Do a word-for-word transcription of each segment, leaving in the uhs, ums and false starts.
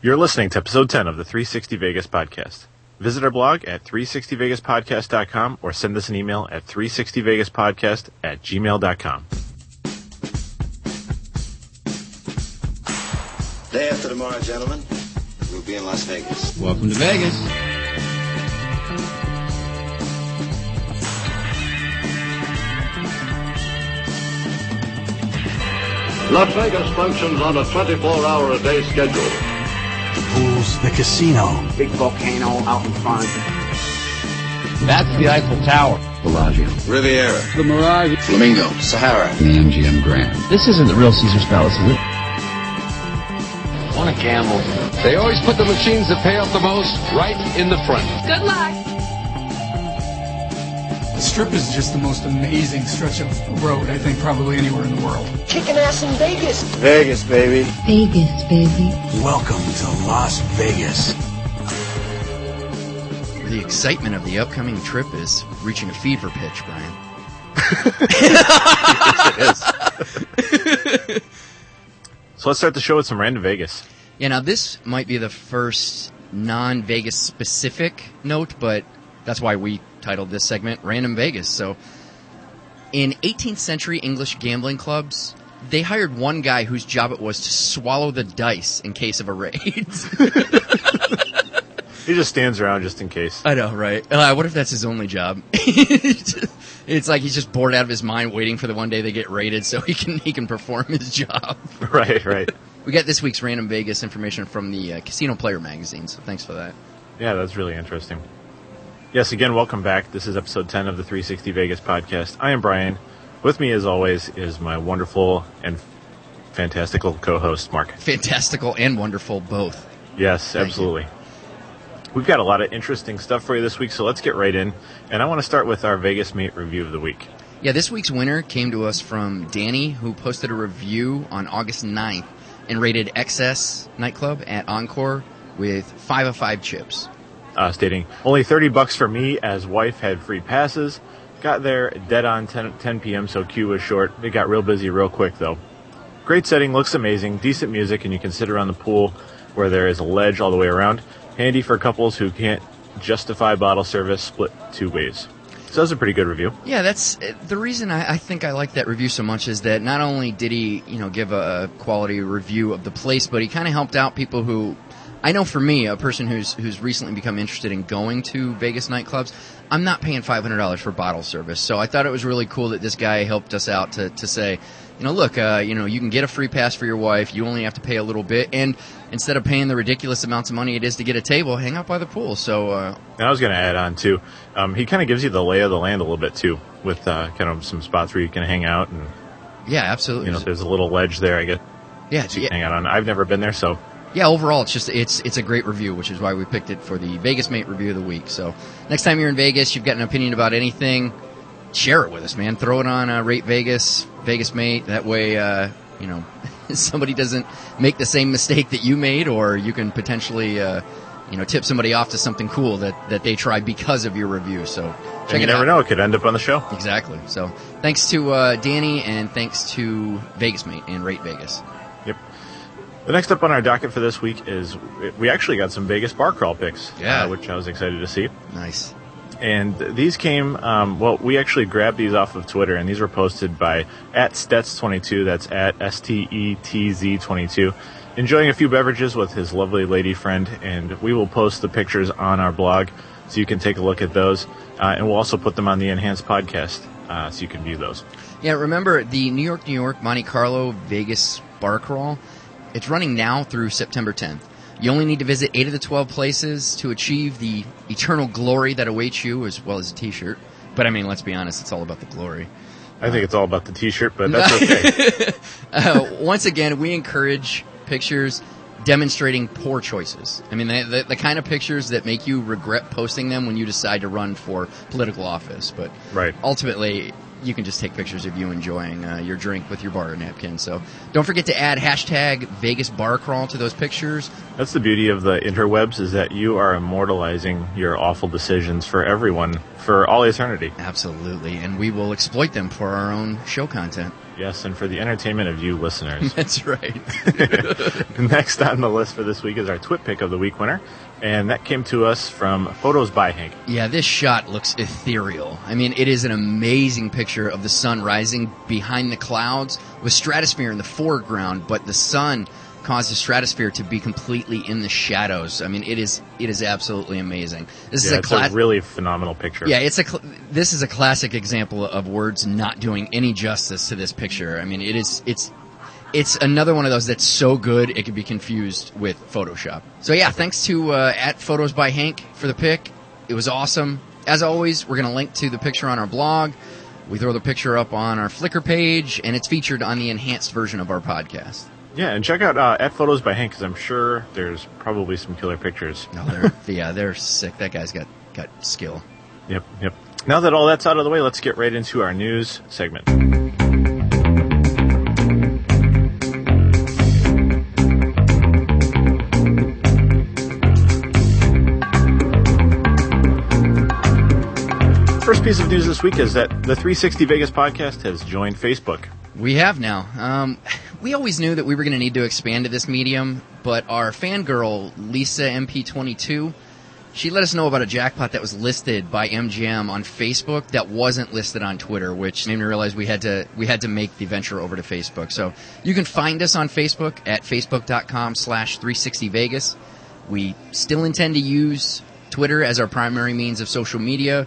You're listening to episode ten of the three sixty Vegas podcast. Visit our blog at three sixty vegas podcast dot com or send us an email at three sixty vegas podcast at gmail dot com. Day after tomorrow, gentlemen, we'll be in Las Vegas. Welcome to Vegas. Las Vegas functions on a twenty-four hour a day schedule. The pools, the casino. Big volcano out in front. That's the Eiffel Tower. Bellagio. Riviera. The Mirage. Flamingo. Sahara. The M G M Grand. This isn't the real Caesar's Palace, is it? Want to gamble? They always put the machines that pay off the most right in the front. Good luck. The Strip is just the most amazing stretch of road, I think, probably anywhere in the world. Kicking ass in Vegas. Vegas, baby. Vegas, baby. Welcome to Las Vegas. The excitement of the upcoming trip is reaching a fever pitch, Brian. Yes, it is. So let's start the show with some random Vegas. Yeah, now this might be the first non-Vegas specific note, but that's why we titled this segment Random Vegas. So, in eighteenth century English gambling clubs, they hired one guy whose job it was to swallow the dice in case of a raid. He just stands around just in case. I know, right? Uh, what if that's his only job? It's like he's just bored out of his mind waiting for the one day they get raided so he can he can perform his job. Right, right. We got this week's Random Vegas information from the uh, Casino Player magazine, so thanks for that. Yeah, that's really interesting. Yes, again, welcome back. This is episode ten of the three sixty Vegas podcast. I am Brian. With me, as always, is my wonderful and fantastical co-host, Mark. Fantastical and wonderful, both. Yes, Thank absolutely. You. We've got a lot of interesting stuff for you this week, so let's get right in. And I want to start with our Vegas Mate review of the week. Yeah, this week's winner came to us from Danny, who posted a review on August ninth and rated X S Nightclub at Encore with five of five chips. Uh, stating, only thirty bucks for me as wife had free passes. Got there dead on ten p.m., so queue was short. It got real busy real quick, though. Great setting, looks amazing, decent music, and you can sit around the pool where there is a ledge all the way around. Handy for couples who can't justify bottle service split two ways. So that's a pretty good review. Yeah, that's the reason I, I think I like that review so much is that not only did he, you know, give a quality review of the place, but he kind of helped out people who, I know for me, a person who's who's recently become interested in going to Vegas nightclubs, I'm not paying five hundred dollars for bottle service. So I thought it was really cool that this guy helped us out to, to say, you know, look, uh, you know, you can get a free pass for your wife. You only have to pay a little bit. And instead of paying the ridiculous amounts of money it is to get a table, hang out by the pool. So, uh, and I was going to add on, too. Um, he kind of gives you the lay of the land a little bit, too, with uh, kind of some spots where you can hang out. And yeah, absolutely. You know, there's a little ledge there, I guess. Yeah, so you yeah. can hang out on. I've never been there, so. Yeah, overall, it's just it's it's a great review, which is why we picked it for the Vegas Mate review of the week. So next time you're in Vegas, you've got an opinion about anything, share it with us, man. Throw it on uh, Rate Vegas, Vegas Mate. That way, uh, you know, somebody doesn't make the same mistake that you made, or you can potentially, uh, you know, tip somebody off to something cool that, that they tried because of your review. So check and you it never out. know, it could end up on the show. Exactly. So thanks to uh, Danny, and thanks to Vegas Mate and Rate Vegas. Yep. The next up on our docket for this week is we actually got some Vegas bar crawl picks, yeah. uh, which I was excited to see. Nice. And these came, um, well, we actually grabbed these off of Twitter, and these were posted by at Stets twenty-two, that's at S T E T Z twenty-two, enjoying a few beverages with his lovely lady friend, and we will post the pictures on our blog so you can take a look at those, uh, and we'll also put them on the Enhanced podcast uh, so you can view those. Yeah, remember the New York, New York, Monte Carlo, Vegas bar crawl? It's running now through September tenth. You only need to visit eight of the twelve places to achieve the eternal glory that awaits you, as well as a T-shirt. But, I mean, let's be honest, it's all about the glory. I think it's all about the T-shirt, but that's okay. uh, once again, we encourage pictures demonstrating poor choices. I mean, the, the, the kind of pictures that make you regret posting them when you decide to run for political office. But right. ultimately, you can just take pictures of you enjoying uh, your drink with your bar napkin. So don't forget to add hashtag Vegas Bar Crawl to those pictures. That's the beauty of the interwebs, is that you are immortalizing your awful decisions for everyone for all eternity. Absolutely. And we will exploit them for our own show content. Yes, and for the entertainment of you listeners. That's right. Next on the list for this week is our Twit Pick of the Week winner, and that came to us from Photos by Hank. Yeah, this shot looks ethereal. I mean, it is an amazing picture of the sun rising behind the clouds with stratosphere in the foreground, but the sun caused the stratosphere to be completely in the shadows. I mean, it is it is absolutely amazing. This yeah, is a it's cla- a really phenomenal picture. Yeah, it's a cl- this is a classic example of words not doing any justice to this picture. I mean, it is it's it's another one of those that's so good it could be confused with Photoshop. So yeah, thanks to uh, at Photos by Hank for the pick. It was awesome. As always, we're going to link to the picture on our blog. We throw the picture up on our Flickr page, and it's featured on the enhanced version of our podcast. Yeah, and check out uh, at Photos by Hank, because I'm sure there's probably some killer pictures. No, they're, yeah, they're sick. That guy's got, got skill. Yep, yep. Now that all that's out of the way, let's get right into our news segment. First piece of news this week is that the three sixty Vegas podcast has joined Facebook. We have now. Um, we always knew that we were going to need to expand to this medium, but our fangirl, Lisa M P twenty-two, she let us know about a jackpot that was listed by M G M on Facebook that wasn't listed on Twitter, which made me realize we had to we had to make the venture over to Facebook. So you can find us on Facebook at facebook.com slash 360Vegas. We still intend to use Twitter as our primary means of social media,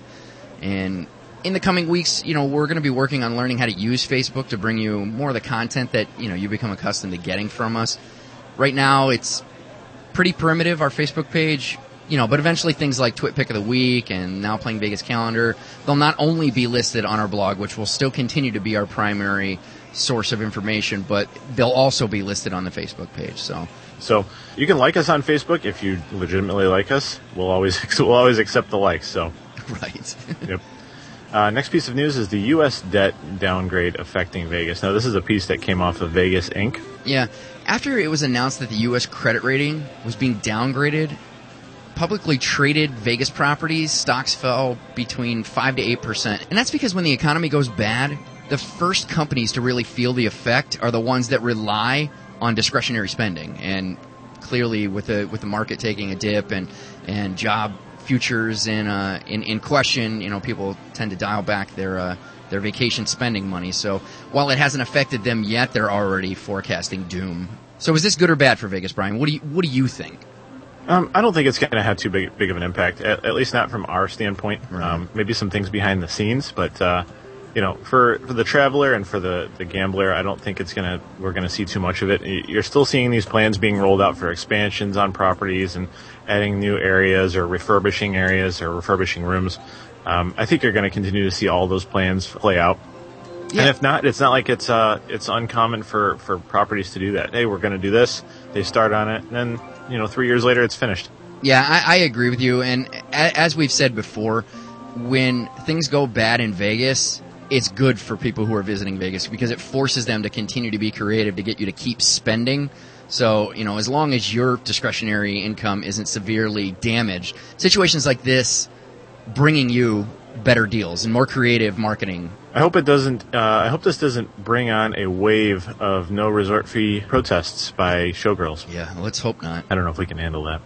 and in the coming weeks, you know, we're going to be working on learning how to use Facebook to bring you more of the content that, you know, you become accustomed to getting from us. Right now, it's pretty primitive, our Facebook page, you know, but eventually things like Twit Pick of the Week and Now Playing Vegas Calendar, they'll not only be listed on our blog, which will still continue to be our primary source of information, but they'll also be listed on the Facebook page. So, so you can like us on Facebook if you legitimately like us. We'll always we'll always accept the likes. So, right. Yep. Uh, next piece of news is the U S debt downgrade affecting Vegas. Now, this is a piece that came off of Vegas Incorporated. Yeah. After it was announced that the U S credit rating was being downgraded, publicly traded Vegas properties stocks fell between five to eight percent. And that's because when the economy goes bad, the first companies to really feel the effect are the ones that rely on discretionary spending. And clearly, with the with the market taking a dip and, and job futures in, uh, in in question, you know, people tend to dial back their uh, their vacation spending money. So while it hasn't affected them yet, they're already forecasting doom. So is this good or bad for Vegas, Brian? What do you what do you think? Um, I don't think it's going to have too big big of an impact, at, at least not from our standpoint. Right. Um, maybe some things behind the scenes, but uh, you know, for, for the traveler and for the, the gambler, I don't think it's gonna we're gonna see too much of it. You're still seeing these plans being rolled out for expansions on properties and adding new areas or refurbishing areas or refurbishing rooms. Um, I think you're going to continue to see all those plans play out. Yeah. And if not, it's not like it's uh it's uncommon for, for properties to do that. Hey, we're going to do this. They start on it, and then you know three years later, it's finished. Yeah, I, I agree with you. And a, as we've said before, when things go bad in Vegas, it's good for people who are visiting Vegas because it forces them to continue to be creative to get you to keep spending. So, you know, as long as your discretionary income isn't severely damaged, situations like this bringing you better deals and more creative marketing. I hope it doesn't. Uh, I hope this doesn't bring on a wave of no resort fee protests by showgirls. Yeah, let's hope not. I don't know if we can handle that.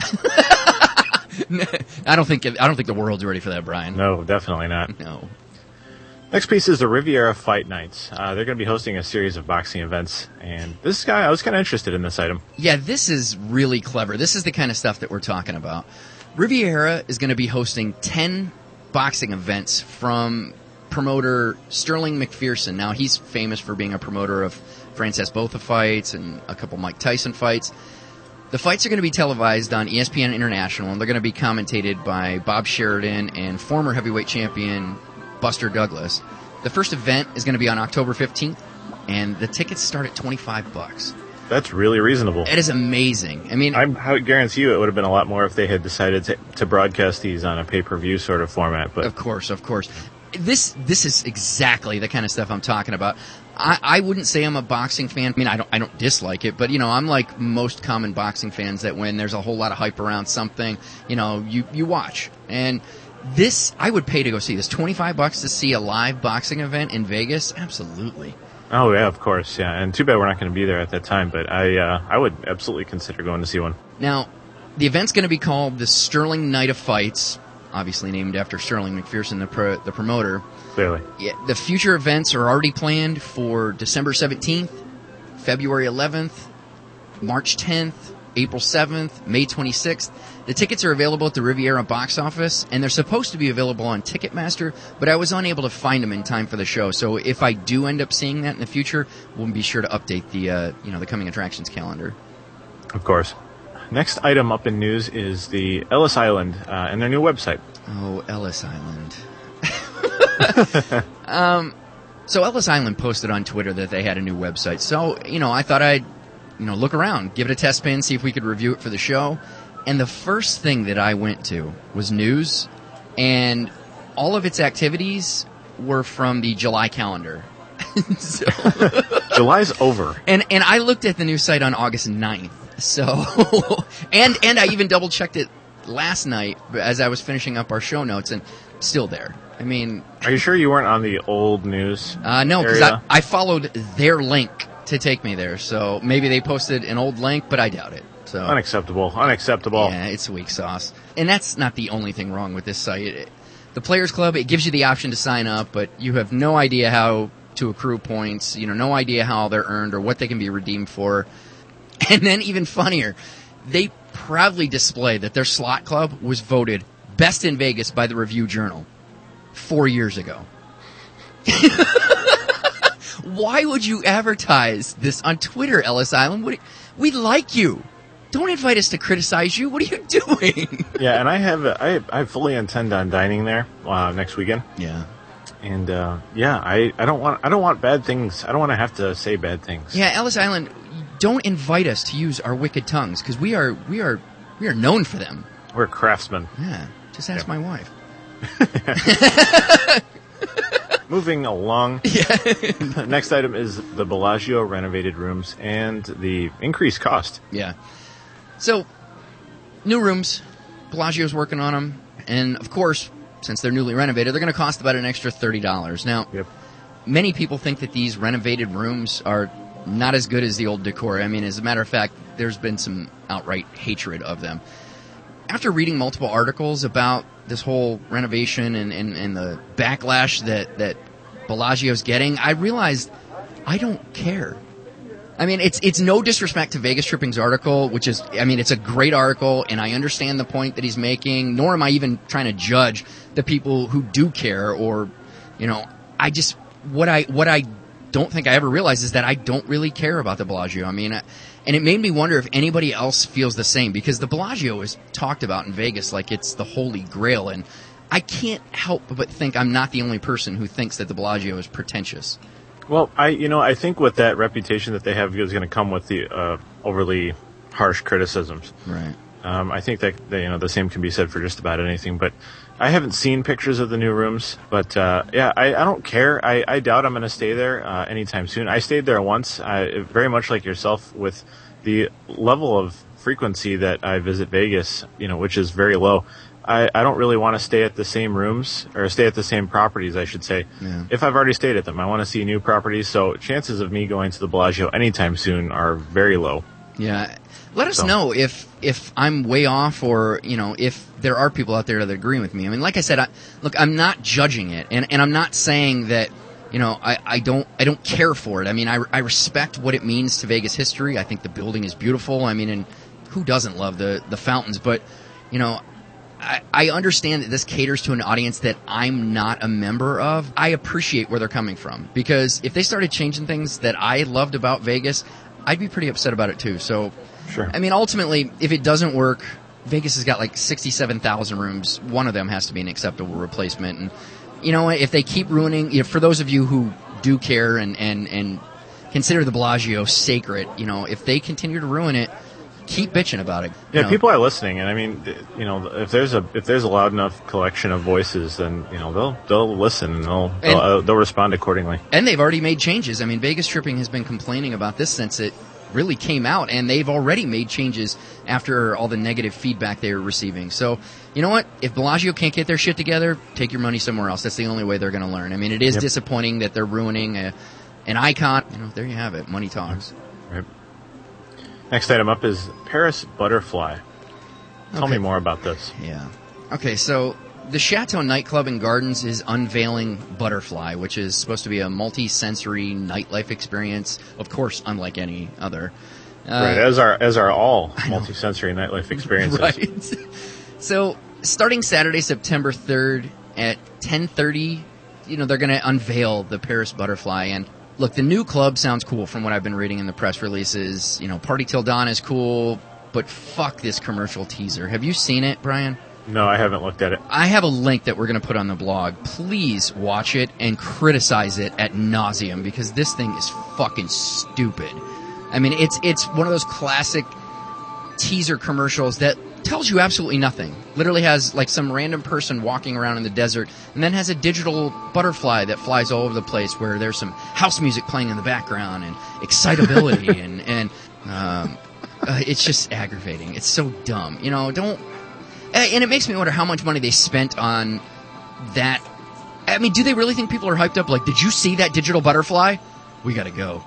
I don't think. I don't think the world's ready for that, Brian. No, definitely not. No. Next piece is the Riviera Fight Nights. Uh, they're going to be hosting a series of boxing events, and this guy, I was kind of interested in this item. Yeah, this is really clever. This is the kind of stuff that we're talking about. Riviera is going to be hosting ten boxing events from promoter Sterling McPherson. Now, he's famous for being a promoter of Frances Botha fights and a couple Mike Tyson fights. The fights are going to be televised on E S P N International, and they're going to be commentated by Bob Sheridan and former heavyweight champion Buster Douglas. The first event is going to be on October fifteenth, and the tickets start at twenty-five bucks. That's really reasonable. It is amazing. I mean, I'm, I guarantee you it would have been a lot more if they had decided to, to broadcast these on a pay-per-view sort of format. But of course, of course. This this is exactly the kind of stuff I'm talking about. I, I wouldn't say I'm a boxing fan. I mean, I don't I don't dislike it, but you know, I'm like most common boxing fans that when there's a whole lot of hype around something, you know, you, you watch. And this, I would pay to go see this. twenty-five bucks to see a live boxing event in Vegas? Absolutely. Oh yeah, of course, yeah. And too bad we're not going to be there at that time. But I, uh, I would absolutely consider going to see one. Now, the event's going to be called the Sterling Night of Fights, obviously named after Sterling McPherson, the pro, the promoter. Clearly. Yeah, the future events are already planned for December seventeenth, February eleventh, March tenth, April seventh, May twenty-sixth. The tickets are available at the Riviera box office, and they're supposed to be available on Ticketmaster, but I was unable to find them in time for the show. So if I do end up seeing that in the future, we'll be sure to update the uh, you know the coming attractions calendar. Of course. Next item up in news is the Ellis Island uh, and their new website. Oh, Ellis Island. um, so Ellis Island posted on Twitter that they had a new website. So, you know, I thought I'd, you know, look around, give it a test spin, see if we could review it for the show. And the first thing that I went to was news, and all of its activities were from the July calendar. so, July's over. And and I looked at the new site on August ninth. So, and and I even double checked it last night as I was finishing up our show notes, and still there. I mean, are you sure you weren't on the old news? Uh, no, because I, I followed their link to take me there. So maybe they posted an old link, but I doubt it. So unacceptable, unacceptable. Yeah, it's weak sauce, and that's not the only thing wrong with this site. It, the Players Club, it gives you the option to sign up, but you have no idea how to accrue points. You know, no idea how they're earned or what they can be redeemed for. And then even funnier, they proudly display that their slot club was voted best in Vegas by the Review Journal four years ago. Why would you advertise this on Twitter, Ellis Island? What, we like you. Don't invite us to criticize you. What are you doing? Yeah, and I have I I fully intend on dining there uh, next weekend. Yeah. And uh, yeah, I, I don't want I don't want bad things. I don't want to have to say bad things. Yeah, Ellis Island, don't invite us to use our wicked tongues because we are we are we are known for them. We're craftsmen. Yeah, just ask yeah. my wife. Moving along. Yeah. Next item is the Bellagio renovated rooms and the increased cost. Yeah. So, new rooms. Bellagio's working on them, and of course, since they're newly renovated, they're going to cost about an extra thirty dollars. Now, yep. Many people think that these renovated rooms are not as good as the old decor. I mean, as a matter of fact, there's been some outright hatred of them. After reading multiple articles about this whole renovation and, and, and the backlash that, that Bellagio's getting, I realized I don't care. I mean, it's it's no disrespect to Vegas Tripping's article, which is, I mean, it's a great article, and I understand the point that he's making, nor am I even trying to judge the people who do care, or, you know, I just, what I what I don't think I ever realized is that I don't really care about the Bellagio. I mean, and it made me wonder if anybody else feels the same, because the Bellagio is talked about in Vegas like it's the holy grail, and I can't help but think I'm not the only person who thinks that the Bellagio is pretentious. Well, I you know I think with that reputation that they have is going to come with the uh, overly harsh criticisms. Right. Um, I think that, that you know the same can be said for just about anything. But I haven't seen pictures of the new rooms. But uh, yeah, I, I don't care. I, I doubt I'm going to stay there uh, anytime soon. I stayed there once, I, very much like yourself, with the level of frequency that I visit Vegas, you know, which is very low. I, I don't really want to stay at the same rooms, or stay at the same properties, I should say, yeah. if I've already stayed at them. I want to see new properties, so chances of me going to the Bellagio anytime soon are very low. Yeah. Let us so. know if if I'm way off, or, you know, if there are people out there that agree with me. I mean, like I said, I, look, I'm not judging it, and, and I'm not saying that, you know, I, I don't I don't care for it. I mean, I, I respect what it means to Vegas history. I think the building is beautiful. I mean, and who doesn't love the, the fountains? But, you know, I, I understand that this caters to an audience that I'm not a member of. I appreciate where they're coming from, because if they started changing things that I loved about Vegas, I'd be pretty upset about it too. So, sure. I mean, ultimately, if it doesn't work, Vegas has got like sixty-seven thousand rooms. One of them has to be an acceptable replacement. And, you know, if they keep ruining, you know, for those of you who do care and, and, and consider the Bellagio sacred, you know, if they continue to ruin it, keep bitching about it. Yeah, know. People are listening, and I mean, you know, if there's a if there's a loud enough collection of voices, then you know they'll they'll listen and they'll they'll, and, uh, they'll respond accordingly. And they've already made changes. I mean, Vegas Tripping has been complaining about this since it really came out, and they've already made changes after all the negative feedback they were receiving. So, you know what? If Bellagio can't get their shit together, take your money somewhere else. That's the only way they're going to learn. I mean, it is yep. disappointing that they're ruining a an icon. You know, there you have it. Money talks. Right. Next item up is Paris Butterfly. Tell Okay. me more about this. Yeah. Okay, so the Chateau Nightclub and Gardens is unveiling Butterfly, which is supposed to be a multi-sensory nightlife experience, of course, unlike any other. Uh, right, as are as are all multi-sensory nightlife experiences. Right. So, starting Saturday, September third at ten thirty, you know, they're going to unveil the Paris Butterfly. And look, the new club sounds cool from what I've been reading in the press releases. You know, Party Till Dawn is cool, but fuck this commercial teaser. Have you seen it, Brian? No, I haven't looked at it. I have a link that we're going to put on the blog. Please watch it and criticize it at nauseum because this thing is fucking stupid. I mean, it's it's one of those classic teaser commercials that tells you absolutely nothing. Literally has like some random person walking around in the desert and then has a digital butterfly that flies all over the place where there's some house music playing in the background and excitability and, and um, uh, it's just aggravating. It's so dumb. You know, don't... And it makes me wonder how much money they spent on that. I mean, do they really think people are hyped up? Like, did you see that digital butterfly? We gotta go.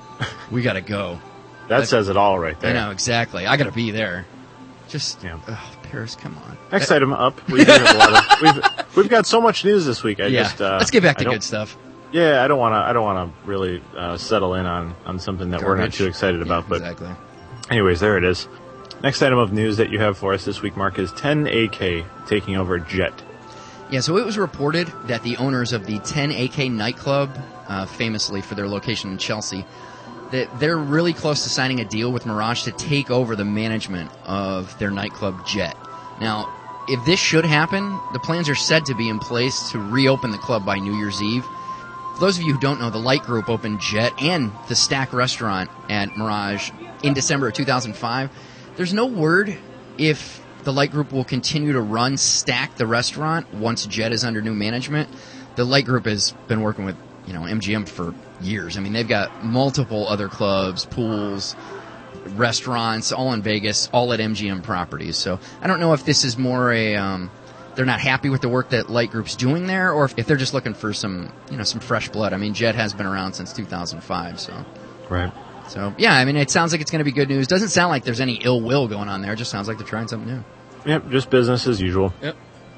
We gotta go. That like, says it all right there. I know, exactly. I gotta be there. Just, yeah. Oh, Paris, come on. Next that, item up. We do have a lot of, we've, we've got so much news this week. I yeah, just, uh, let's get back to I don't- good stuff. Yeah, I don't want to. I don't want to really uh, settle in on, on something that we're not Garbage. too excited Yeah, about. But exactly. anyways, there it is. Next item of news that you have for us this week, Mark, is ten A K taking over Jet. Yeah, so it was reported that the owners of the ten A K nightclub, uh, famously for their location in Chelsea, that they're really close to signing a deal with Mirage to take over the management of their nightclub Jet. Now, if this should happen, the plans are said to be in place to reopen the club by New Year's Eve. For those of you who don't know, the Light Group opened Jet and the Stack restaurant at Mirage in December of two thousand five. There's no word if the Light Group will continue to run Stack the restaurant once Jet is under new management. The Light Group has been working with, you know, M G M for years. I mean, they've got multiple other clubs, pools, restaurants, all in Vegas, all at M G M properties. So I don't know if this is more a um, they're not happy with the work that Light Group's doing there, or if, if they're just looking for some, you know, some fresh blood. I mean, Jet has been around since two thousand five, so Right. so yeah. I mean, it sounds like it's going to be good news. Doesn't sound like there's any ill will going on there. It just sounds like they're trying something new. Yep, just business as usual. Yep.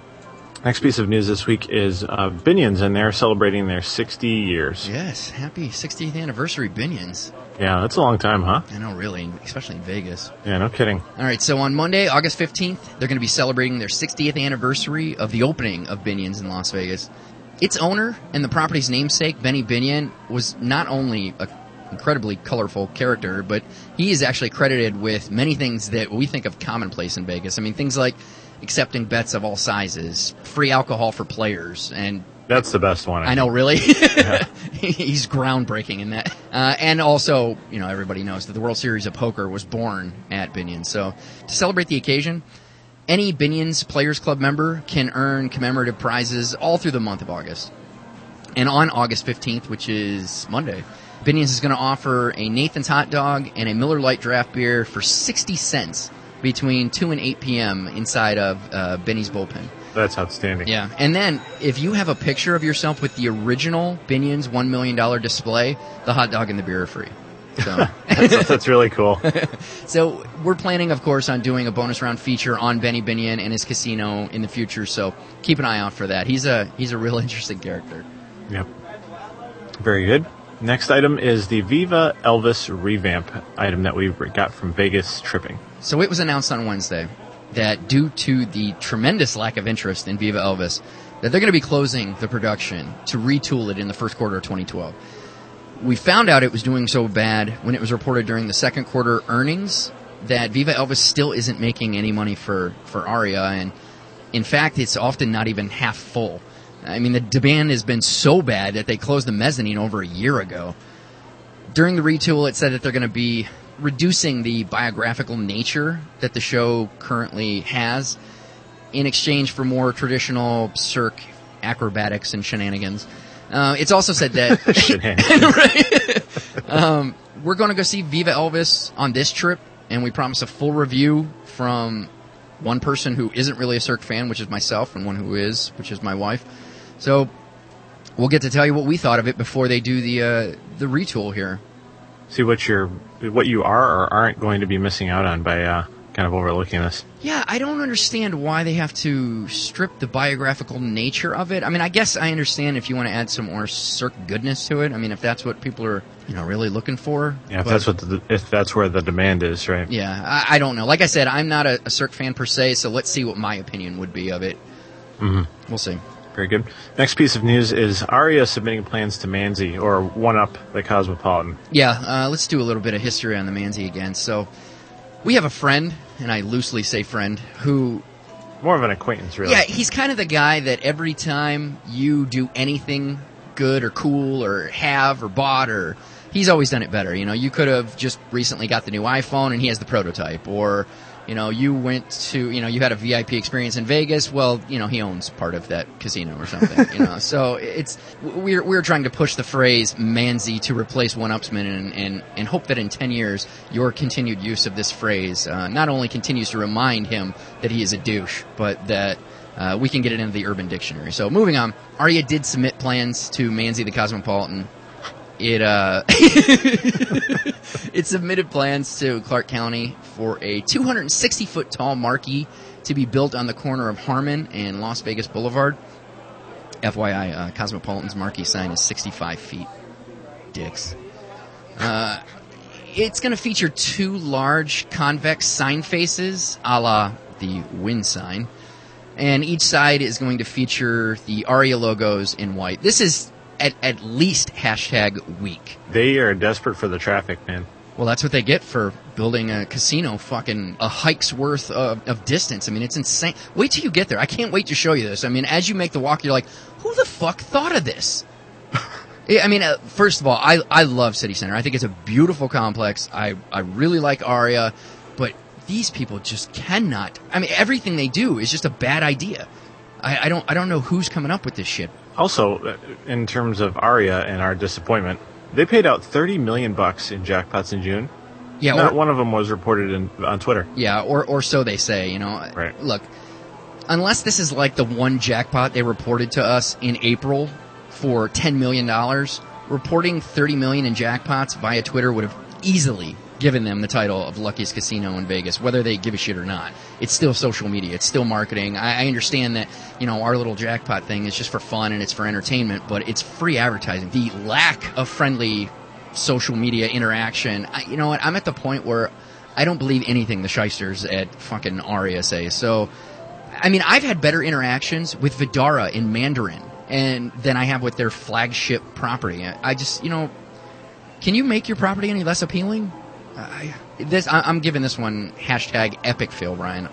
Next piece of news this week is uh, Binions, and they're celebrating their sixty years. Yes, happy sixtieth anniversary, Binions. Yeah, that's a long time, huh? I know, really, especially in Vegas. Yeah, no kidding. All right, so on Monday, August fifteenth, they're going to be celebrating their sixtieth anniversary of the opening of Binions in Las Vegas. Its owner and the property's namesake, Benny Binion, was not only an incredibly colorful character, but he is actually credited with many things that we think of commonplace in Vegas. I mean, things like accepting bets of all sizes, free alcohol for players, and That's the best one. I know, really. Yeah. He's groundbreaking in that. Uh, and also, you know, everybody knows that the World Series of Poker was born at Binions. So to celebrate the occasion, any Binions Players Club member can earn commemorative prizes all through the month of August. And on August fifteenth, which is Monday, Binions is going to offer a Nathan's Hot Dog and a Miller Lite Draft Beer for sixty cents between two and eight p.m. inside of uh, Benny's Bullpen. That's outstanding. Yeah, and then if you have a picture of yourself with the original Binions one million dollars display, the hot dog and the beer are free. So that's, that's really cool. So we're planning, of course, on doing a bonus round feature on Benny Binion and his casino in the future, so keep an eye out for that. He's a he's a real interesting character. Yep. Very good. Next item is the Viva Elvis revamp item that we got from Vegas Tripping. So it was announced on Wednesday that due to the tremendous lack of interest in Viva Elvis, that they're going to be closing the production to retool it in the first quarter of twenty twelve. We found out it was doing so bad when it was reported during the second quarter earnings that Viva Elvis still isn't making any money for, for Aria, and in fact, it's often not even half full. I mean, the demand has been so bad that they closed the mezzanine over a year ago. During the retool, it said that they're going to be reducing the biographical nature that the show currently has in exchange for more traditional Cirque acrobatics and shenanigans. Uh, it's also said that right? um, we're going to go see Viva Elvis on this trip, and we promise a full review from one person who isn't really a Cirque fan, which is myself, and one who is, which is my wife. So we'll get to tell you what we thought of it before they do the uh, the retool here. See what you're, what you are or aren't going to be missing out on by uh, kind of overlooking this. Yeah, I don't understand why they have to strip the biographical nature of it. I mean, I guess I understand if you want to add some more Cirque goodness to it. I mean, if that's what people are, you know, really looking for. Yeah, if but, that's what the, if that's where the demand is, right? Yeah, I, I don't know. Like I said, I'm not a, a Cirque fan per se, so let's see what my opinion would be of it. Mm-hmm. We'll see. Very good. Next piece of news is Aria submitting plans to Manzi, or One Up the Cosmopolitan. Yeah, uh, let's do a little bit of history on the Manzi again. So, we have a friend, and I loosely say friend, who... More of an acquaintance, really. Yeah, he's kind of the guy that every time you do anything good or cool or have or bought or... He's always done it better. You know, you could have just recently got the new iPhone, and he has the prototype. Or... You know, you went to, you know, you had a V I P experience in Vegas. Well, you know, he owns part of that casino or something, you know. So it's, we're, we're trying to push the phrase Manzi to replace one-upsman and, and, and hope that in ten years, your continued use of this phrase uh, not only continues to remind him that he is a douche, but that uh, we can get it into the Urban Dictionary. So moving on, Aria did submit plans to Manzi the Cosmopolitan. It uh, it submitted plans to Clark County for a two hundred sixty foot tall marquee to be built on the corner of Harmon and Las Vegas Boulevard. F Y I, uh, Cosmopolitan's marquee sign is sixty-five feet. Dicks. Uh, it's going to feature two large convex sign faces, a la the wind sign, and each side is going to feature the Aria logos in white. This is At, at least hashtag week. They are desperate for the traffic, man. Well, that's what they get for building a casino fucking a hike's worth of, of distance. I mean, it's insane. Wait till you get there. I can't wait to show you this. I mean, as you make the walk, you're like, who the fuck thought of this? I mean, uh, first of all, I, I love City Center. I think it's a beautiful complex. I, I really like Aria, but these people just cannot. I mean, everything they do is just a bad idea. I, I don't I don't know who's coming up with this shit. Also, in terms of Aria and our disappointment, they paid out thirty million bucks in jackpots in June. Yeah, Not or, one of them was reported in, on Twitter. Yeah, or or so they say. You know, right. Look, unless this is like the one jackpot they reported to us in April for ten million dollars, reporting thirty million in jackpots via Twitter would have easily given them the title of luckiest casino in Vegas, whether they give a shit or not. It's still social media. It's still marketing. I, I understand that, you know, our little jackpot thing is just for fun and it's for entertainment, but it's free advertising. The lack of friendly social media interaction, I, you know what, I'm at the point where I don't believe anything the shysters at fucking Aria say. So, I mean, I've had better interactions with Vidara in Mandarin and than I have with their flagship property. I, I just, you know, can you make your property any less appealing? I, this I, I'm giving this one hashtag epic fail, Brian.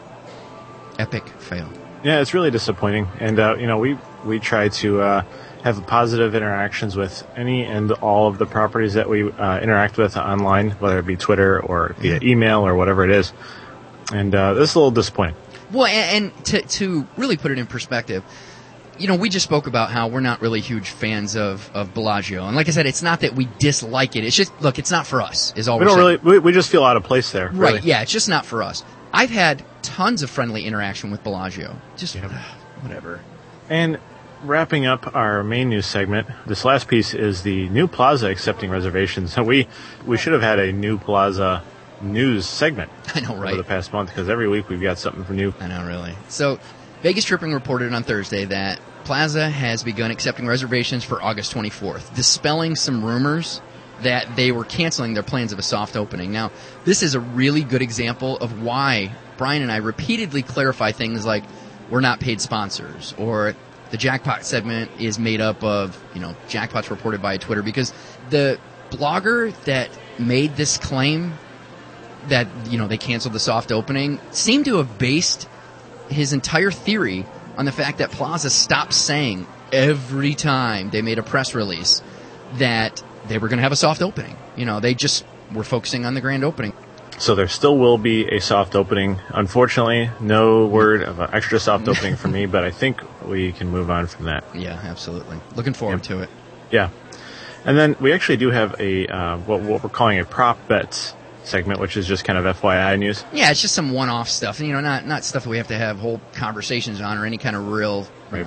Epic fail. Yeah, it's really disappointing. And, uh, you know, we, we try to uh, have positive interactions with any and all of the properties that we uh, interact with online, whether it be Twitter or via email or whatever it is. And uh, this is a little disappointing. Well, and, and to, to really put it in perspective, you know, we just spoke about how we're not really huge fans of, of Bellagio. And like I said, it's not that we dislike it. It's just, look, it's not for us, is all we we're don't saying. really, we, we just feel out of place there. Right, really. yeah, it's just not for us. I've had tons of friendly interaction with Bellagio. Just, Yep. whatever. And wrapping up our main news segment, this last piece is the new Plaza accepting reservations. So we, we should have had a new Plaza news segment I know, right? over the past month, because every week we've got something for new. I know, really. So, Vegas Tripping reported on Thursday that Plaza has begun accepting reservations for August twenty-fourth, dispelling some rumors that they were canceling their plans of a soft opening. Now, this is a really good example of why Brian and I repeatedly clarify things like we're not paid sponsors, or the jackpot segment is made up of, you know, jackpots reported by Twitter, because the blogger that made this claim that, you know, they canceled the soft opening seemed to have based his entire theory on the fact that Plaza stopped saying every time they made a press release that they were going to have a soft opening. You know, they just were focusing on the grand opening. So there still will be a soft opening. Unfortunately, no word of an extra soft opening for me, but I think we can move on from that. Yeah, absolutely. Looking forward Yep. to it. Yeah. And then we actually do have a uh, what, what we're calling a prop bets segment, which is just kind of F Y I news. Yeah, it's just some one-off stuff. You know, not not stuff that we have to have whole conversations on or any kind of real Right.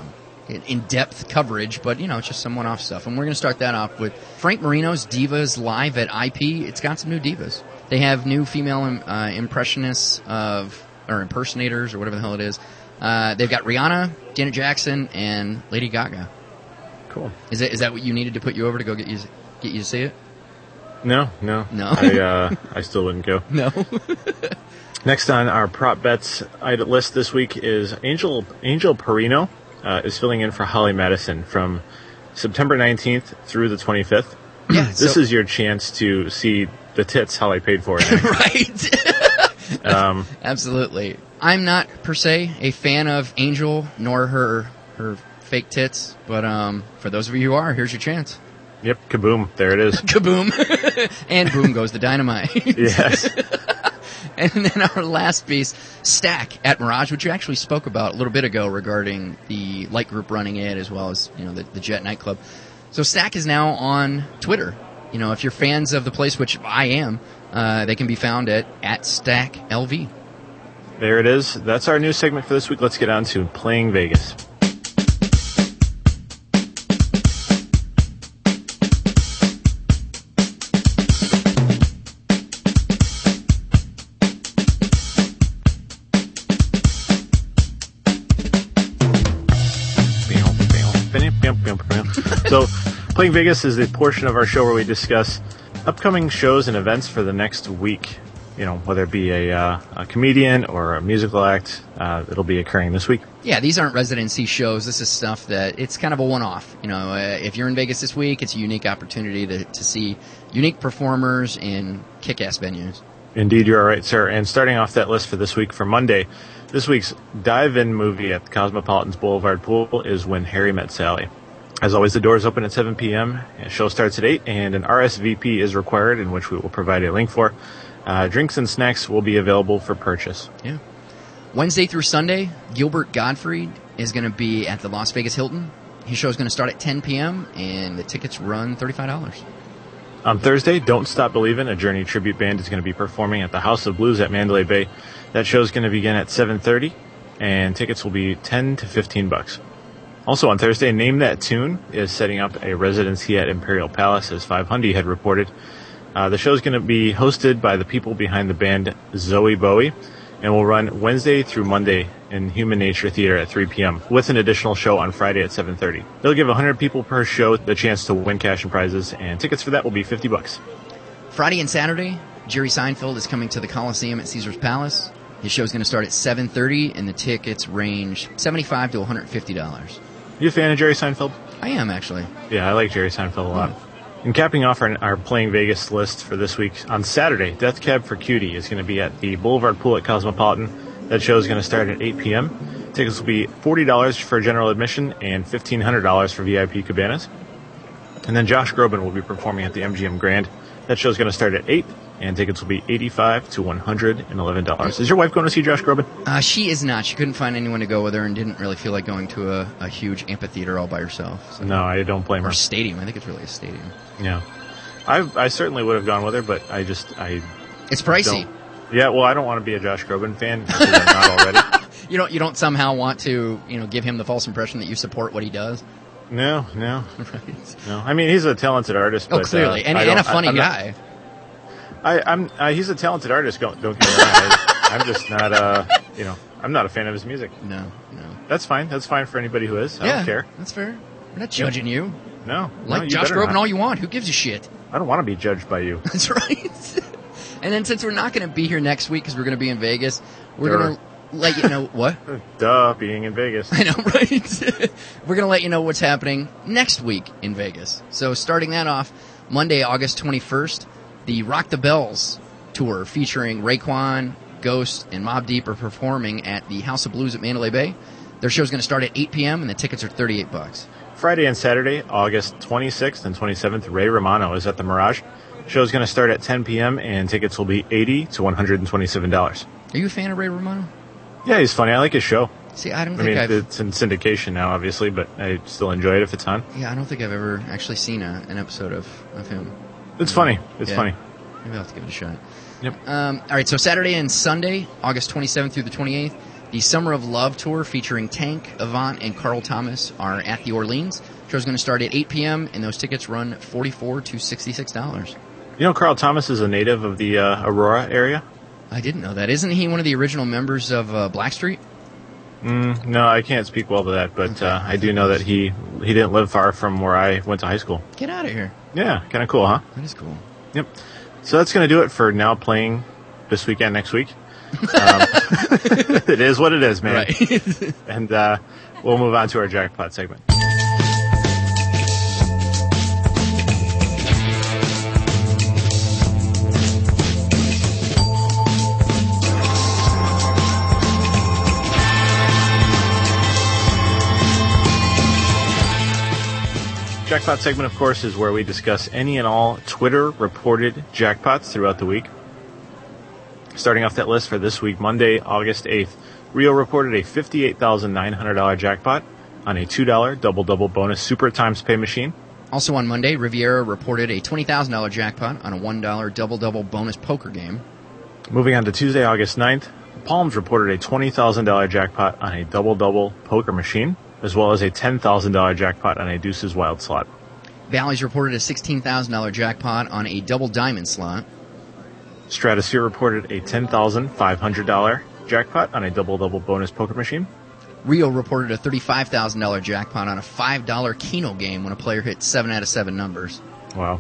in-depth coverage, but, you know, it's just some one-off stuff. And we're going to start that off with Frank Marino's Divas Live at I P. It's got some new divas. They have new female uh, impressionists of, or impersonators, or whatever the hell it is. Uh, they've got Rihanna, Janet Jackson, and Lady Gaga. Cool. Is that is that what you needed to put you over to go get you get you to see it? No, no. No. I, uh, I still wouldn't go. No. Next on our prop bets list this week is Angel Angel Perino uh, is filling in for Holly Madison from September nineteenth through the twenty-fifth. Yeah, this so- is your chance to see the tits Holly paid for it. Right. um, Absolutely. I'm not, per se, a fan of Angel, nor her her fake tits, but um, for those of you who are, here's your chance. Yep, kaboom, there it is. Kaboom. And boom goes the dynamite. Yes. And then our last piece, Stack at Mirage, which you actually spoke about a little bit ago regarding the light group running it, as well as, you know, the, the Jet nightclub. So Stack is now on Twitter. You know, if you're fans of the place, which I am, uh, they can be found at, at Stack L V. There it is. That's our new segment for this week. Let's get on to Playing Vegas. So, Playing Vegas is the portion of our show where we discuss upcoming shows and events for the next week. You know, whether it be a, uh, a comedian or a musical act, uh, it'll be occurring this week. Yeah, these aren't residency shows. This is stuff that it's kind of a one-off. You know, uh, if you're in Vegas this week, it's a unique opportunity to, to see unique performers in kick-ass venues. Indeed, you're right, sir. And starting off that list for this week, for Monday, this week's dive-in movie at the Cosmopolitan's Boulevard Pool is When Harry Met Sally. As always, the doors open at seven p.m. The show starts at eight, and an R S V P is required, in which we will provide a link for. Uh, drinks and snacks will be available for purchase. Yeah. Wednesday through Sunday, Gilbert Gottfried is going to be at the Las Vegas Hilton. His show is going to start at ten p.m., and the tickets run thirty-five dollars. On Thursday, Don't Stop Believin', a Journey tribute band, is going to be performing at the House of Blues at Mandalay Bay. That show is going to begin at seven thirty, and tickets will be ten to fifteen bucks. Also on Thursday, Name That Tune is setting up a residency at Imperial Palace, as five hundred had reported. Uh, the show is going to be hosted by the people behind the band Zoe Bowie, and will run Wednesday through Monday in Human Nature Theater at three p.m., with an additional show on Friday at seven thirty. They'll give one hundred people per show the chance to win cash and prizes, and tickets for that will be fifty bucks. Friday and Saturday, Jerry Seinfeld is coming to the Coliseum at Caesar's Palace. His show is going to start at seven thirty, and the tickets range seventy-five to one hundred fifty dollars. You a fan of Jerry Seinfeld? I am, actually. Yeah, I like Jerry Seinfeld a lot. And capping off our, our Playing Vegas list for this week, on Saturday, Death Cab for Cutie is going to be at the Boulevard Pool at Cosmopolitan. That show is going to start at eight p.m. Tickets will be forty dollars for general admission and fifteen hundred dollars for V I P cabanas. And then Josh Groban will be performing at the M G M Grand. That show is going to start at eight, and tickets will be eighty-five dollars to one hundred eleven dollars. Is your wife going to see Josh Groban? Uh, she is not. She couldn't find anyone to go with her and didn't really feel like going to a, a huge amphitheater all by herself. So. No, I don't blame her. Or stadium. I think it's really a stadium. Yeah. I I certainly would have gone with her, but I just... I It's pricey. Don't. Yeah, well, I don't want to be a Josh Groban fan, because I'm not already. You don't, you don't somehow want to, you know, give him the false impression that you support what he does? No, no. Right. No. I mean, he's a talented artist. Oh, but, clearly. Uh, and, I and a don't- funny I, I'm guy. Not, I, I'm. Uh, he's a talented artist. Don't, don't get me wrong. I, I'm just not. Uh, you know, I'm not a fan of his music. No, no. That's fine. That's fine for anybody who is. I yeah, don't care. that's fair. We're not judging you. No. Like no, you Josh better Groban not. all you want. Who gives a shit? I don't want to be judged by you. That's right. And then since we're not going to be here next week because we're going to be in Vegas, we're Sure. going to let you know what? Duh, being in Vegas. I know, right? We're going to let you know what's happening next week in Vegas. So starting that off, Monday, August twenty-first, the Rock the Bells tour featuring Raekwon, Ghost, and Mobb Deep are performing at the House of Blues at Mandalay Bay. Their show's going to start at eight p.m. and the tickets are thirty-eight bucks. Friday and Saturday, August twenty-sixth and twenty-seventh, Ray Romano is at the Mirage. Show's going to start at ten p.m. and tickets will be eighty dollars to one hundred twenty-seven dollars. Are you a fan of Ray Romano? Yeah, he's funny. I like his show. See, I don't I think mean, I've... it's in syndication now, obviously, but I still enjoy it if it's on. Yeah, I don't think I've ever actually seen a, an episode of, of him. It's funny. It's Yeah. funny. Maybe I'll have to give it a shot. Yep. Um, all right, so Saturday and Sunday, August twenty-seventh through the twenty-eighth, The Summer of Love Tour featuring Tank, Avant, and Carl Thomas are at the Orleans. The show's going to start at eight p.m., and those tickets run forty-four dollars to sixty-six dollars. You know Carl Thomas is a native of the uh, Aurora area? I didn't know that. Isn't he one of the original members of uh, Blackstreet? Mm, no, I can't speak well to that, but Okay. uh, I do know that he he didn't live far from where I went to high school. Get out of here. Yeah, kind of cool, huh? That is cool. Yep. So that's going to do it for Now Playing this weekend, next week. Um, it is what it is, man. Right. And uh, we'll move on to our jackpot segment. Jackpot segment, of course, is where we discuss any and all Twitter-reported jackpots throughout the week. Starting off that list for this week, Monday, August eighth, Rio reported a fifty-eight thousand nine hundred dollars jackpot on a two dollar double-double bonus Super Times Pay machine. Also on Monday, Riviera reported a twenty thousand dollars jackpot on a one dollar double-double bonus poker game. Moving on to Tuesday, August ninth, Palms reported a twenty thousand dollars jackpot on a double-double poker machine, as well as a ten thousand dollars jackpot on a Deuces Wild slot. Bally's reported a sixteen thousand dollars jackpot on a double diamond slot. Stratosphere reported a ten thousand five hundred dollars jackpot on a double-double bonus poker machine. Rio reported a thirty-five thousand dollars jackpot on a five dollar Keno game when a player hit seven out of seven numbers. Wow.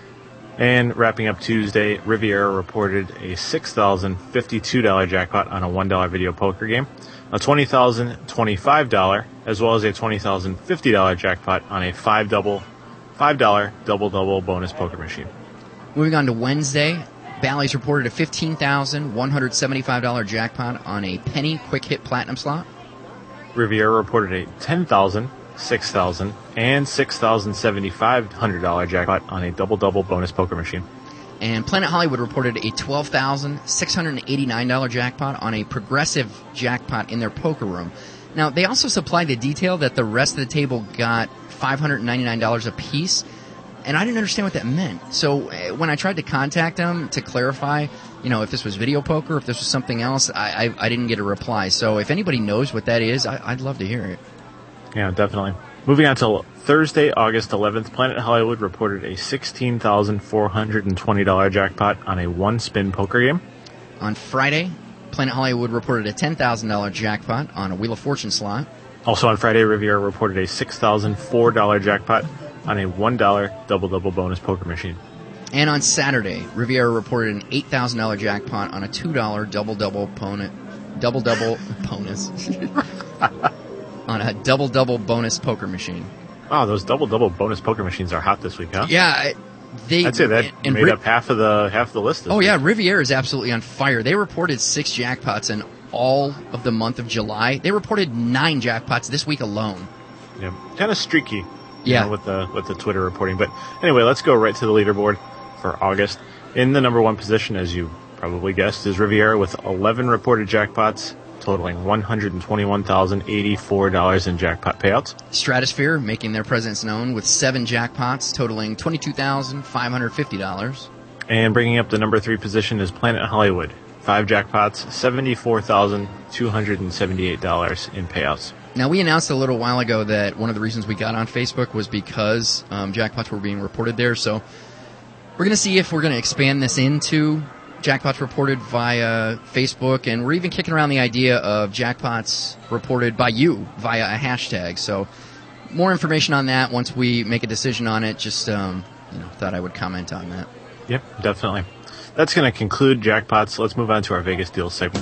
And wrapping up Tuesday, Riviera reported a six thousand fifty-two dollars jackpot on a one dollar video poker game, a twenty thousand twenty-five dollars, as well as a twenty thousand fifty dollars jackpot on a five double, five dollar double-double bonus poker machine. Moving on to Wednesday, Bally's reported a fifteen thousand one hundred seventy-five dollars jackpot on a penny quick hit platinum slot. Riviera reported a ten thousand, six thousand, and six thousand seventy-five hundred dollars jackpot on a double-double bonus poker machine. And Planet Hollywood reported a twelve thousand six hundred eighty-nine dollars jackpot on a progressive jackpot in their poker room. Now, they also supplied the detail that the rest of the table got five hundred ninety-nine dollars apiece, and I didn't understand what that meant. So uh, when I tried to contact them to clarify, you know, if this was video poker, if this was something else, I, I, I didn't get a reply. So if anybody knows what that is, I, I'd love to hear it. Yeah, definitely. Moving on to Thursday, August eleventh, Planet Hollywood reported a sixteen thousand four hundred twenty dollars jackpot on a one-spin poker game. On Friday, Planet Hollywood reported a ten thousand dollars jackpot on a Wheel of Fortune slot. Also on Friday, Riviera reported a six thousand four dollars jackpot on a one dollar double-double bonus poker machine. And on Saturday, Riviera reported an eight thousand dollars jackpot on a two dollar double-double bonus, double-double bonus, on a double-double bonus poker machine. Wow, those double-double bonus poker machines are hot this week, huh? Yeah, they. I'd say that and made Ri- up half of the half of the list. This Oh week. yeah, Riviera is absolutely on fire. They reported six jackpots in all of the month of July. They reported nine jackpots this week alone. Yeah, kind of streaky. you Yeah. know, with the with the Twitter reporting. But anyway, let's go right to the leaderboard for August. In the number one position, as you probably guessed, is Riviera with eleven reported jackpots, totaling one hundred twenty-one thousand eighty-four dollars in jackpot payouts. Stratosphere making their presence known with seven jackpots, totaling twenty-two thousand five hundred fifty dollars. And bringing up the number three position is Planet Hollywood. Five jackpots, seventy-four thousand two hundred seventy-eight dollars in payouts. Now, we announced a little while ago that one of the reasons we got on Facebook was because um, jackpots were being reported there. So we're going to see if we're going to expand this into jackpots reported via Facebook. And we're even kicking around the idea of jackpots reported by you via a hashtag. So more information on that once we make a decision on it. Just um, you know, thought I would comment on that. Yep, definitely. That's going to conclude jackpots. Let's move on to our Vegas deals segment.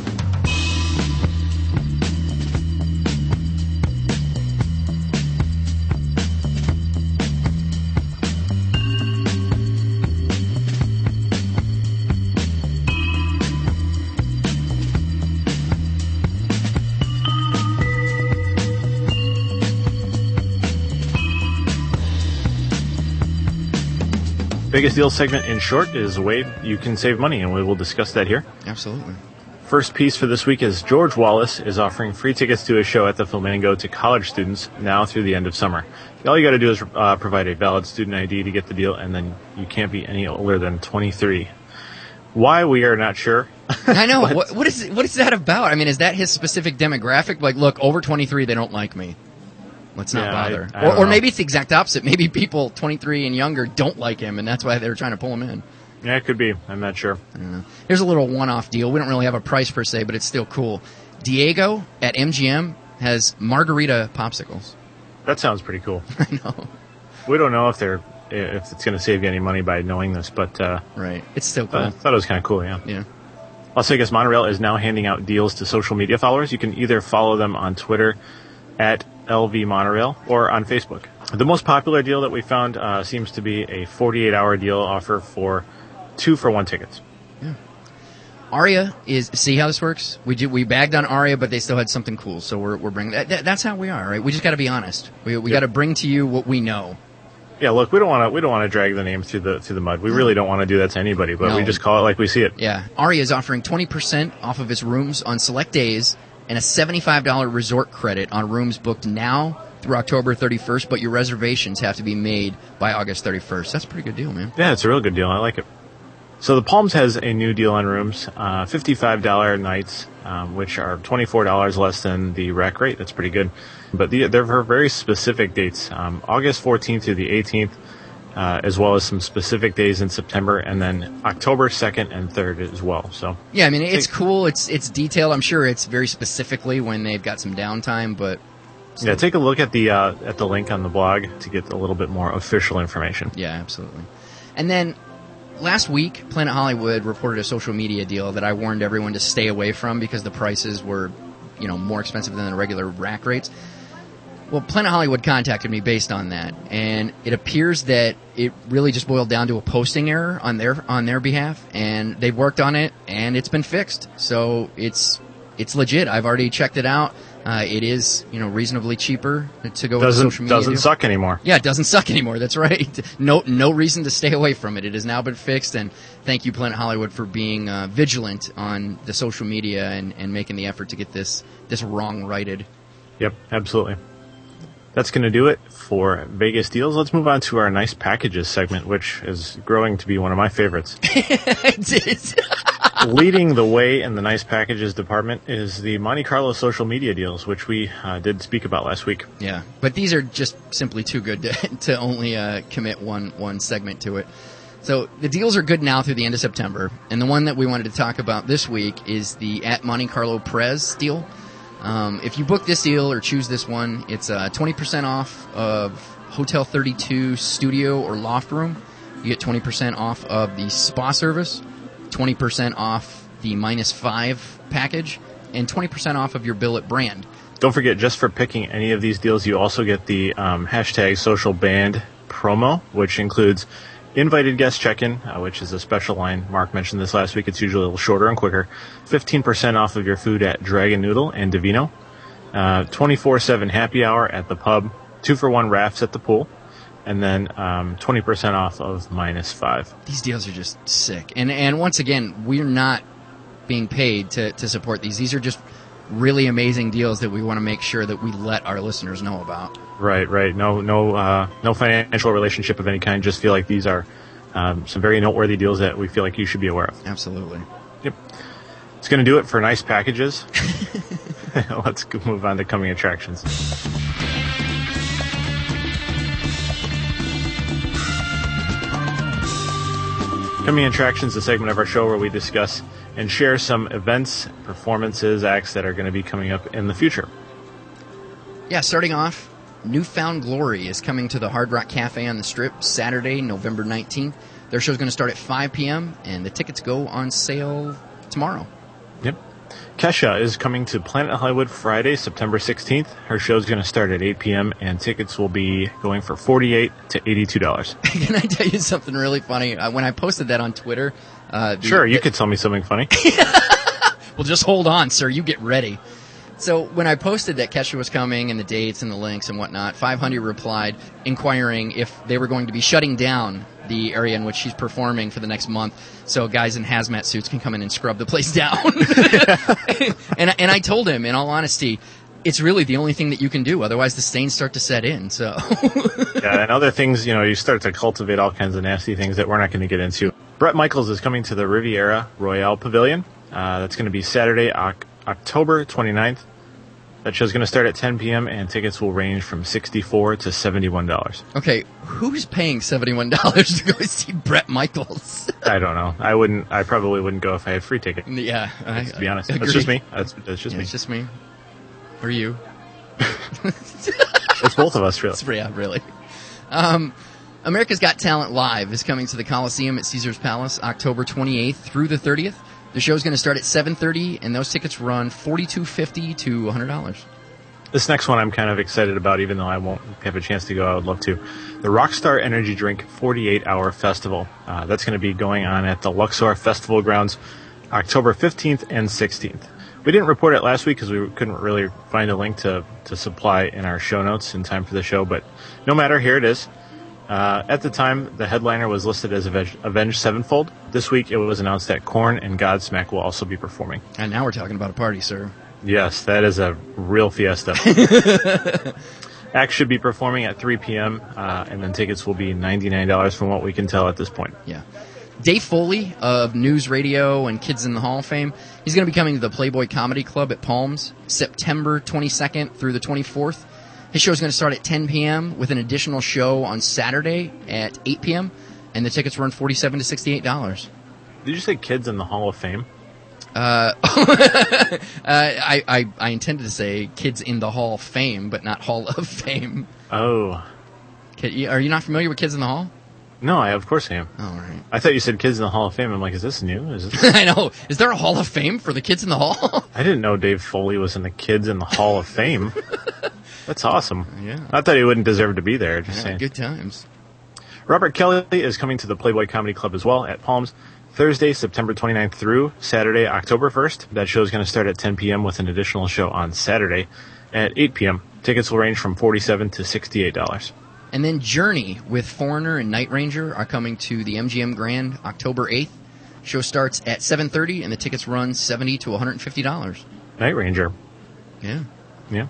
Vegas deals segment, in short, is a way you can save money, and we will discuss that here. Absolutely. First piece for this week is George Wallace is offering free tickets to a show at the Flamingo to college students now through the end of summer. All you got to do is uh, provide a valid student I D to get the deal, and then you can't be any older than twenty-three. Why, we are not sure. I know. what, what is what is that about? I mean, is that his specific demographic? Like, look, over twenty-three, they don't like me. Let's not yeah, bother. I, I or or know. maybe it's the exact opposite. Maybe people twenty-three and younger don't like him, and that's why they're trying to pull him in. Yeah, it could be. I'm not sure. I don't know. Here's a little one-off deal. We don't really have a price per se, but it's still cool. Diego at M G M has margarita popsicles. That sounds pretty cool. I know. We don't know if they're if it's going to save you any money by knowing this, but uh, right, it's still cool. I thought it was kind of cool. Yeah. Yeah. Las Vegas Monorail is now handing out deals to social media followers. You can either follow them on Twitter at L V Monorail or on Facebook. The most popular deal that we found uh, seems to be a forty-eight hour deal offer for two for one tickets. Yeah. Aria is, see how this works? We do, we bagged on Aria, but they still had something cool, so we're, we're bringing, that, that, that's how we are, right? We just gotta be honest. We, we Yep. gotta bring to you what we know. Yeah, look, we don't want to we don't want to drag the name through the through the mud. We really don't want to do that to anybody, but No. we just call it like we see it. Yeah. Aria is offering twenty percent off of its rooms on select days and a seventy-five dollars resort credit on rooms booked now through October thirty-first, but your reservations have to be made by August thirty-first. That's a pretty good deal, man. Yeah, it's a real good deal. I like it. So the Palms has a new deal on rooms, uh, fifty-five dollars nights, um, which are twenty-four dollars less than the rack rate. That's pretty good. But the, they're for very specific dates, um, August fourteenth through the eighteenth, uh, as well as some specific days in September, and then October second and third as well. So Yeah, I mean, it's cool. It's it's detailed. I'm sure it's very specifically when they've got some downtime, but yeah, take a look at the uh, at the link on the blog to get a little bit more official information. yeah, absolutely. And then last week, Planet Hollywood reported a social media deal that I warned everyone to stay away from because the prices were, you know, more expensive than the regular rack rates. Well, Planet Hollywood contacted me based on that, and it appears that it really just boiled down to a posting error on their on their behalf, and they've worked on it, and it's been fixed. So it's it's legit. I've already checked it out. Uh, it is, you know, reasonably cheaper to go with the Doesn't social media doesn't deal. suck anymore. Yeah, it doesn't suck anymore. That's right. No, no reason to stay away from it. It has now been fixed, and thank you, Planet Hollywood, for being uh, vigilant on the social media and, and making the effort to get this this wrong righted. Yep, absolutely. That's going to do it for Vegas deals. Let's move on to our nice packages segment, which is growing to be one of my favorites. It is. Leading the way in the nice packages department is the Monte Carlo social media deals, which we uh, did speak about last week. Yeah, but these are just simply too good to, to only uh, commit one one segment to it. So the deals are good now through the end of September, and the one that we wanted to talk about this week is the at Monte Carlo Prez deal. Um, if you book this deal or choose this one, it's uh, twenty percent off of Hotel thirty-two studio or loft room. You get twenty percent off of the spa service, twenty percent off the minus five package, and twenty percent off of your bill at brand. Don't forget, just for picking any of these deals, you also get the um, hashtag social band promo, which includes invited guest check-in, uh, which is a special line. Mark mentioned this last week. It's usually a little shorter and quicker. fifteen percent off of your food at Dragon Noodle and Divino. Uh, twenty-four seven happy hour at the pub. Two for one rafts at the pool. And then um, twenty percent off of minus five. These deals are just sick. And and once again, we're not being paid to, to support these. These are just really amazing deals that we want to make sure that we let our listeners know about. Right, right. No, no, uh, no financial relationship of any kind. Just feel like these are um, some very noteworthy deals that we feel like you should be aware of. Absolutely. Yep. It's going to do it for nice packages. Let's go move on to coming attractions. Coming attractions, a segment of our show where we discuss and share some events, performances, acts that are going to be coming up in the future. Yeah, starting off, Newfound Glory is coming to the Hard Rock Cafe on the Strip Saturday, November nineteenth. Their show's going to start at five p.m., and the tickets go on sale tomorrow. Yep. Kesha is coming to Planet Hollywood Friday, September sixteenth. Her show's going to start at eight p.m., and tickets will be going for forty-eight dollars to eighty-two dollars. Can I tell you something really funny? Uh, when I posted that on Twitter... Uh, the, sure, you the, could tell me something funny. Well, just hold on, sir. You get ready. So when I posted that Kesha was coming and the dates and the links and whatnot, five hundred replied inquiring if they were going to be shutting down the area in which she's performing for the next month so guys in hazmat suits can come in and scrub the place down. and, and I told him, in all honesty, it's really the only thing that you can do. Otherwise, the stains start to set in. So yeah, and other things, you know, you start to cultivate all kinds of nasty things that we're not going to get into. Bret Michaels is coming to the Riviera Royale Pavilion. Uh, that's going to be Saturday, Oc- October twenty-ninth. That show's going to start at ten p.m. and tickets will range from sixty-four dollars to seventy-one dollars. Okay, who's paying seventy-one dollars to go see Bret Michaels? I don't know. I wouldn't. I probably wouldn't go if I had free ticket. Yeah, I, to be honest, I that's just me. That's, that's just yeah, me. It's just me. Or you? It's both of us, really. Yeah, really. Um, America's Got Talent Live is coming to the Coliseum at Caesars Palace October twenty-eighth through the thirtieth. The show's going to start at seven thirty, and those tickets run forty-two fifty to one hundred dollars. This next one I'm kind of excited about, even though I won't have a chance to go. I would love to. The Rockstar Energy Drink forty-eight hour Festival. Uh, that's going to be going on at the Luxor Festival Grounds October fifteenth and sixteenth. We didn't report it last week because we couldn't really find a link to, to supply in our show notes in time for the show, but no matter, here it is. Uh, at the time, the headliner was listed as Avenged, Avenged Sevenfold. This week, it was announced that Korn and Godsmack will also be performing. And now we're talking about a party, sir. Yes, that is a real fiesta. Acts should be performing at three p.m., uh, and then tickets will be ninety-nine dollars from what we can tell at this point. Yeah. Dave Foley of News Radio and Kids in the Hall of Fame, he's going to be coming to the Playboy Comedy Club at Palms September twenty-second through the twenty-fourth. His show is going to start at ten p.m. with an additional show on Saturday at eight p.m., and the tickets run forty-seven dollars to sixty-eight dollars. Did you say Kids in the Hall of Fame? Uh, uh, I, I I intended to say Kids in the Hall of Fame, but not Hall of Fame. Oh. Are you not familiar with Kids in the Hall? No, I of course I am. All right. I thought you said Kids in the Hall of Fame. I'm like, is this new? Is this? I know. Is there a Hall of Fame for the Kids in the Hall? I didn't know Dave Foley was in the Kids in the Hall of Fame. That's awesome. Yeah. I thought he wouldn't deserve to be there. Just Yeah, saying. good times. Robert Kelly is coming to the Playboy Comedy Club as well at Palms Thursday, September twenty-ninth through Saturday, October first. That show is going to start at ten p.m. with an additional show on Saturday at eight p.m. Tickets will range from forty-seven dollars to sixty-eight dollars. And then Journey with Foreigner and Night Ranger are coming to the M G M Grand October eighth. Show starts at seven thirty, and the tickets run seventy dollars to one hundred fifty dollars. Night Ranger. Yeah. Yeah.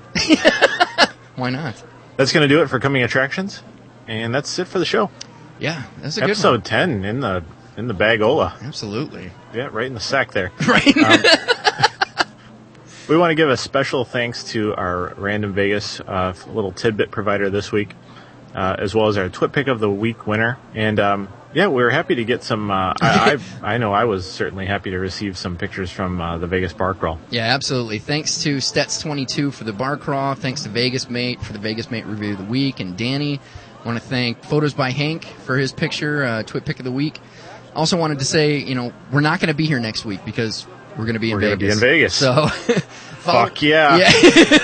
Why not? That's going to do it for coming attractions, and that's it for the show. Yeah, that's a good Episode one. ten in the in the bagola. Absolutely. Yeah, right in the sack there. Right. Um, we want to give a special thanks to our Random Vegas uh, little tidbit provider this week, uh, as well as our Twit Pick of the Week winner. And um, yeah, we were happy to get some. Uh, I, I I know I was certainly happy to receive some pictures from uh, the Vegas bar crawl. Yeah, absolutely. Thanks to Stets twenty-two for the bar crawl. Thanks to Vegas Mate for the Vegas Mate review of the week, and Danny. I want to thank Photos by Hank for his picture, uh, Twit Pick of the Week. Also wanted to say, you know, we're not going to be here next week because we're going to be in we're Vegas. We're going to be in Vegas. So, follow, fuck yeah. yeah.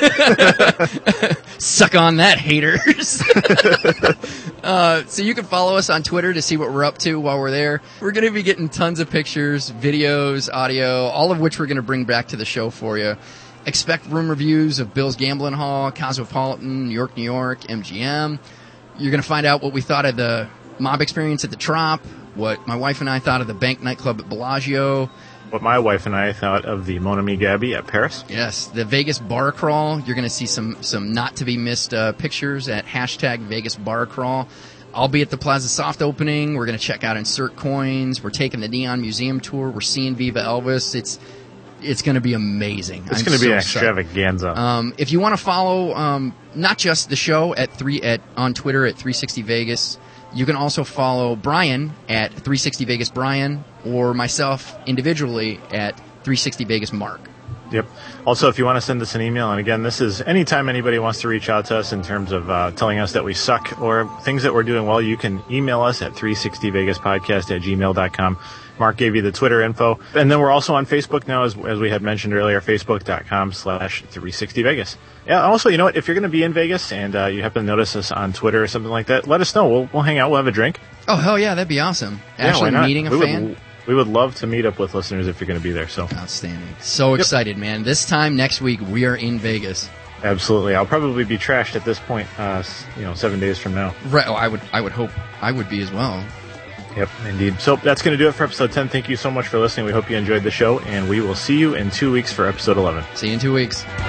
Suck on that, haters. uh, so you can follow us on Twitter to see what we're up to while we're there. We're going to be getting tons of pictures, videos, audio, all of which we're going to bring back to the show for you. Expect room reviews of Bill's Gambling Hall, Cosmopolitan, New York, New York, M G M. You're going to find out what we thought of the mob experience at the Trop, what my wife and I thought of the Bank nightclub at Bellagio. What my wife and I thought of the Mon Ami Gabby at Paris. Yes, the Vegas bar crawl. You're going to see some some not to be missed uh, pictures at hashtag Vegas bar crawl. I'll be at the Plaza Soft opening. We're going to check out Insert Coins. We're taking the Neon Museum tour. We're seeing Viva Elvis. It's it's going to be amazing. It's I'm going to be so an excited. extravaganza. Um, if you want to follow um, not just the show at three at on Twitter at three sixty Vegas. You can also follow Brian at three sixty Vegas Brian or myself individually at three sixty Vegas Mark. Yep. Also, if you want to send us an email, and again, this is anytime anybody wants to reach out to us in terms of uh, telling us that we suck or things that we're doing well, you can email us at three sixty Vegas podcast at gmail dot com. Mark gave you the Twitter info. And then we're also on Facebook now, as, as we had mentioned earlier, facebook dot com slash three sixty Vegas. Yeah, also, you know what? If you're going to be in Vegas and uh, you happen to notice us on Twitter or something like that, let us know. We'll, we'll hang out. We'll have a drink. Oh, hell yeah, that'd be awesome. Yeah, Actually why not? meeting a we fan. Would, we would love to meet up with listeners if you're going to be there. So outstanding. So yep. excited, man. This time next week, we are in Vegas. Absolutely. I'll probably be trashed at this point, uh, you know, seven days from now. Right. Oh, I would, I would hope I would be as well. Yep, indeed. So that's going to do it for episode ten. Thank you so much for listening. We hope you enjoyed the show, and we will see you in two weeks for episode eleven. See you in two weeks.